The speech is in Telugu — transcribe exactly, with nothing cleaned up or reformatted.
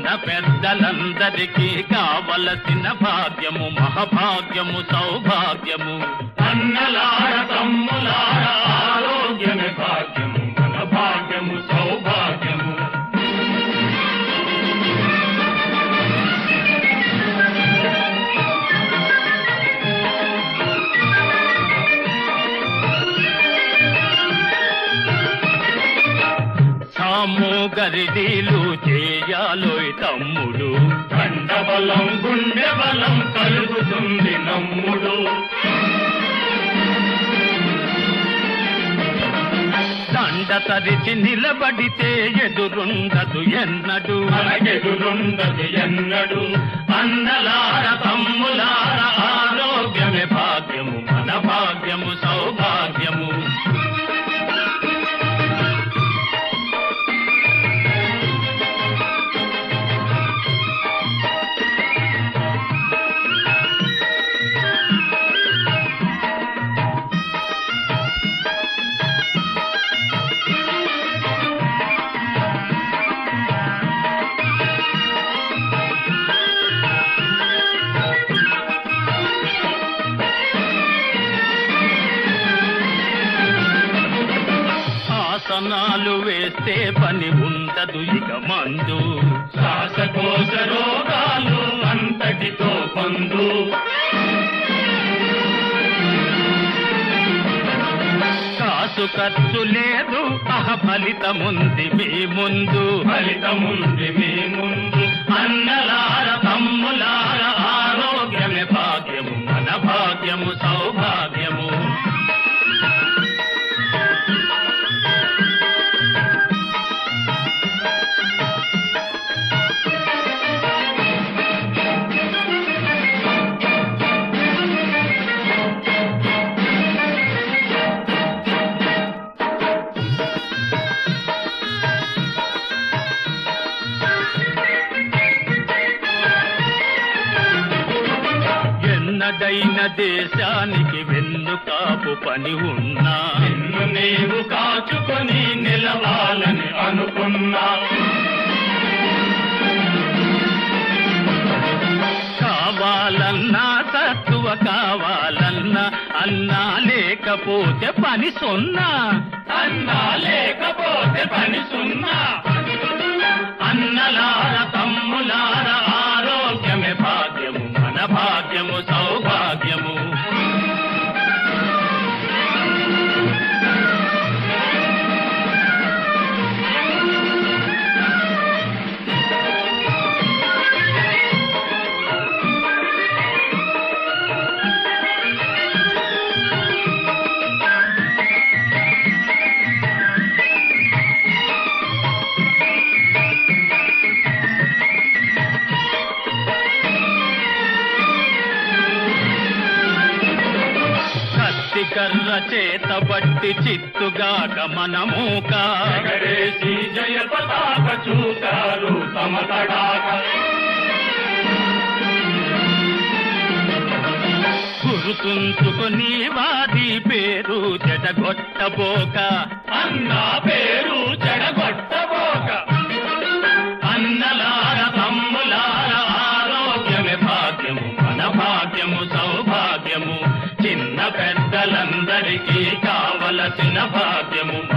పెద్దలందరికీ కావలసిన భాగ్యము మహాభాగ్యము సౌభాగ్యము. అన్నలార తమ్ములార ఆరోగ్యమే భాగ్యము మన భాగ్యము సౌభాగ్యము. సాము గరిడీలు చేయాలోయ్ తమ్ముడు, కండబలం గుండె బలం కలుగుతుంది నమ్ముడు. దండ తరిచి నిలబడితే ఎదురుండదు ఎన్నడు మనకెదురుండదు ఎన్నడు. అన్నలార తమ్ములార ఆరోగ్యమే భాగ్యము మన భాగ్యము సౌభాగ్యము. ఆసనాలు వేస్తే పని ఉండదు ఇక మందు, శ్వాసకోశ రోగాలు అంతటితో పందు. కాసు ఖర్చు లేదు అహ ఫలితముంది మీ ముందు ఫలితముంది మీ ముందు. అన్నలార తమ్ములార ఆరోగ్యమే భాగ్యము మన భాగ్యము సౌభాగ్యము. ఎన్నడైన దేశానికి వెన్ను కాపు పని ఉన్నా, నిన్ను నీవు కాచుకొని నిలవాలని అనుకున్నా. కావాలన్నా తత్వ కావాలన్నా అన్నా లేకపోతే పని సున్నా, అన్నా లేకపోతే పని సున్నా. అన్నలార తమ్ములార ఆరోగ్యమే భాగ్యము మన భాగ్యము సౌభాగ్యము. కర్ర చేత బట్టి చిత్తుగాక మనమూక ఎగరేసి జయ పతాక చూతారు తమ తడాక. గురుతుంచుకొని వాది పేరు చెడగొట్టబోక, అన్నా పేరు చెడగొట్టబోక. అన్నలార తమ్ములార ఆరోగ్యమే భాగ్యము మన భాగ్యము సౌభాగ్యము. చిన్న పెద్దలందరికీ కావలసిన భాగ్యము